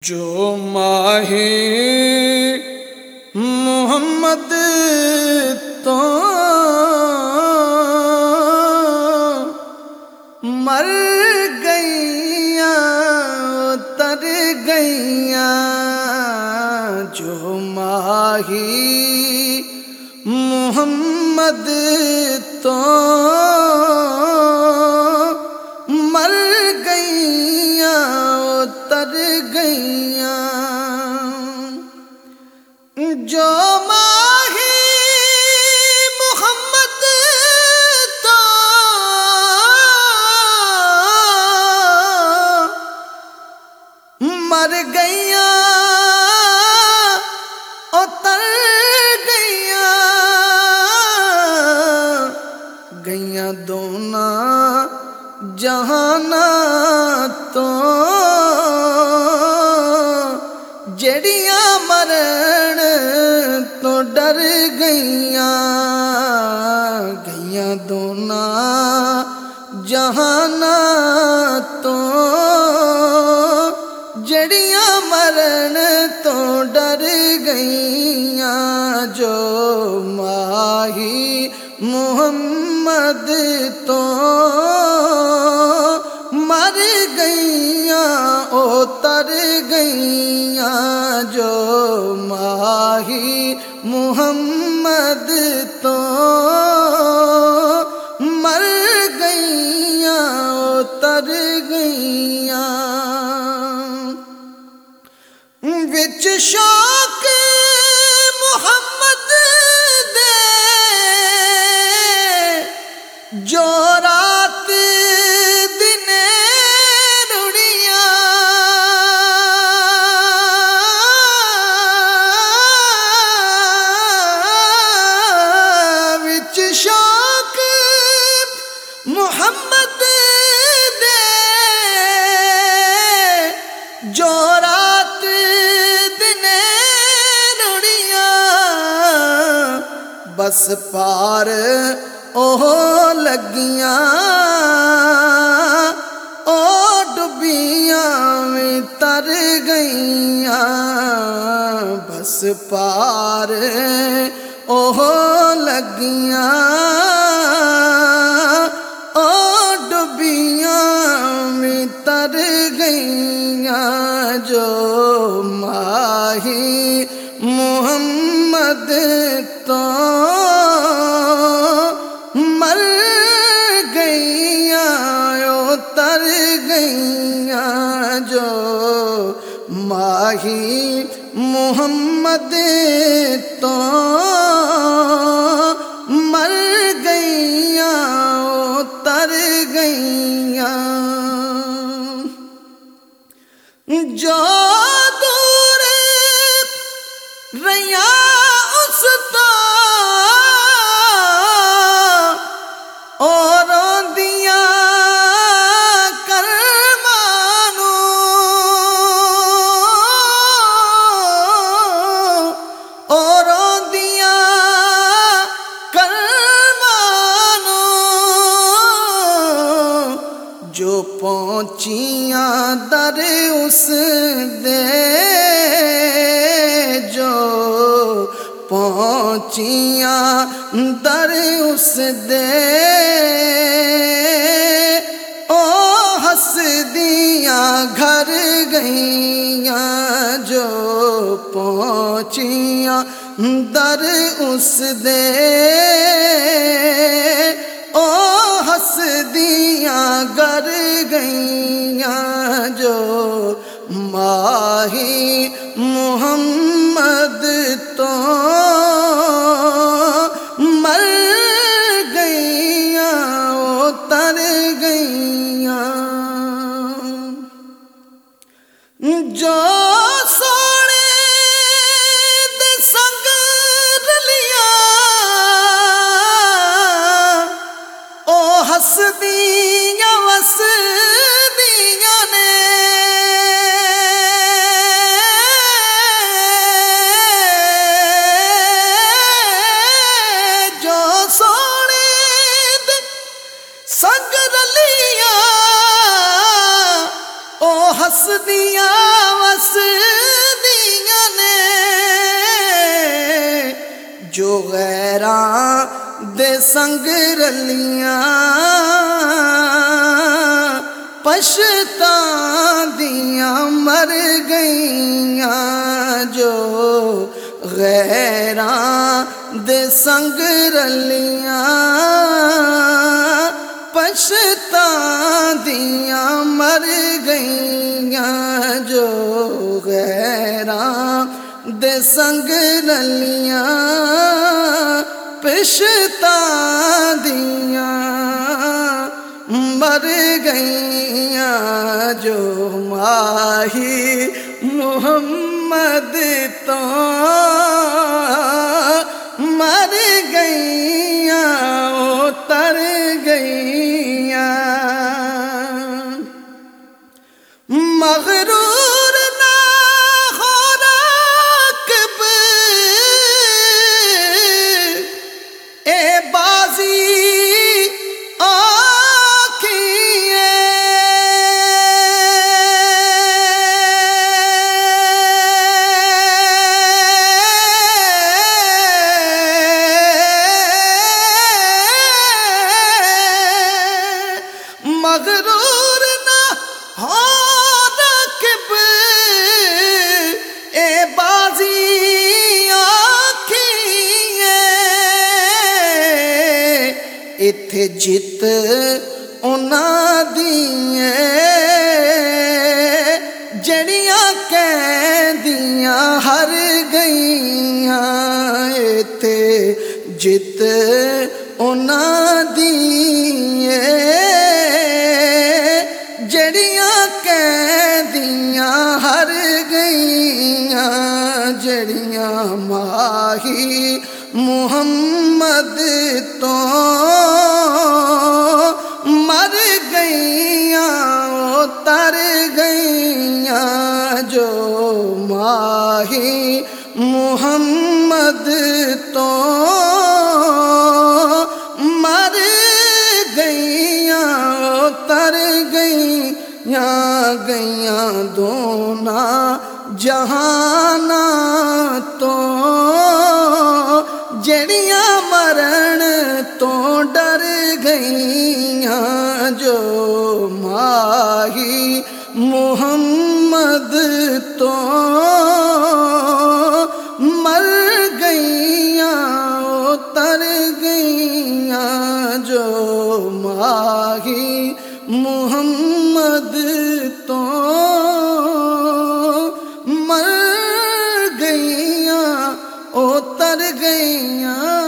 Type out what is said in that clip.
جو ماہی محمد تو مر گئیاں تر گئیاں، جو ماہی محمد تو مر گئیاں تر گئیاں، جو ماہی محمد تو مر گئیاں تر گئیاں، گئیاں دونوں جہانا تو جڑیاں مرن تو ڈر گئیاں، گئیاں دونوں جہانا تو جڑیاں مرن تو ڈر گئیاں، جو ماہی محمد تو مر گئیاں او تر گئیاں، جو ماہی محمد تو مر گئیاں او تر گئیاں، وچ شوق محمد دے جو رات دنے رڑیاں، وچ شوق محمد دے جو رات دنے رڑیاں، بس پار اوہ لگیاں او ڈبیاں میں تر گئیاں، بس پار اوہ لگیاں او ڈبیاں میں تر گئیاں، جو ماہی محمد تو مر گئیاں او تر گئیاں، جو ماہی محمد تو مر گئیاں او تر گئیاں، جو دور رہیاں اس تو اور روندیاں کرماں نوں، اور روندیاں کرماں نوں، جو پہنچیاں در اس دے، جو پہنچیاں در اس دے او ہسدیاں گھر گئیاں، جو پہنچیاں در اس دے او ہسدیاں گھر گئیاں، جو ماہی محمد تو مر گئیاں او تر گئیاں، جو سونے دے سنگ رلیاں او ہسدیاں وسدیاں نے، جو سونے دے سنگ رلیاں او ہسدیاں وس संग रलियां पछतांदियां मर गईयां जो गैरां दे संग रलियां पछतांदियां मर गईयां जो गैरां दे संग रलियां पछतांदियां मर गईयां जो माही मुहम्मद तो मर गईयां उतर गईयां। मगरूर ना हो राकिब ए बाजी मगरूर ना हो राकिब ए बाजी आखिए इत्थे जित उन्हां दी जड़ियां कहंदियां हर गईयां इत्थे जित उन्हां दी जड़ियां कहंदियां हर गईयां जड़ियां माही मुहम्मद तो मर गईयां उतर गईयां जो माही मुहम्मद तो मर गईयां उतर गईयां दोना जहाना तो जड़ियां मरण तो डर गईयां जो माही मुहम्मद तो मर गईयां उतर गईयां जो माही मुहम्मद तो मर गईयां उतर गईयां।